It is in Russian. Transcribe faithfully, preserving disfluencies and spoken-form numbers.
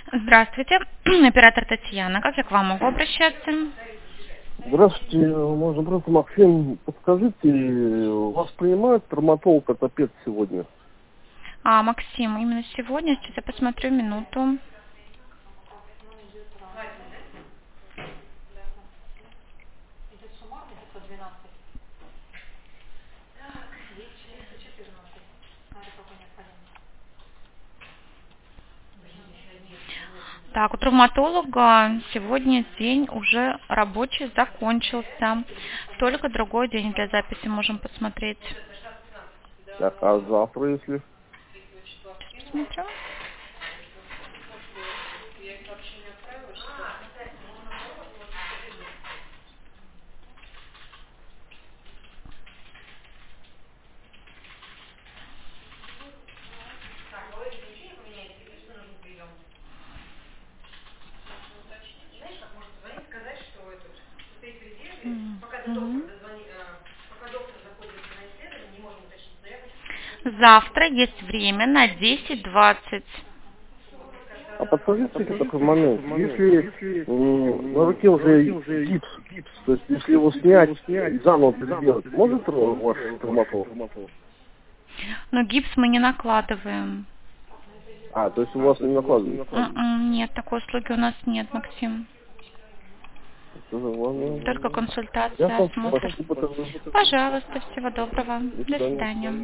Здравствуйте, оператор Татьяна. Как я к вам могу обращаться? Здравствуйте, можно просто, Максим, подскажите, вас принимает травматолог-ортопед сегодня? А, Максим, именно сегодня, сейчас я посмотрю минуту. Так, у травматолога сегодня день уже рабочий закончился. Только другой день для записи можем посмотреть. Так, а завтра, если? Сейчас посмотрю. Мгм. Завтра есть время на десять двадцать. А подскажите такой момент, если м, на руке уже гипс, то есть если его снять и заново переделать, может ваш травматолог? Но гипс мы не накладываем. А, то есть у вас не накладывают? М-м, Нет, такой услуги у нас нет, Максим. Тоже ладно. Только консультация, Ясно, осмотр. спасибо тогда. Пожалуйста, всего доброго. До До свидания. свидания.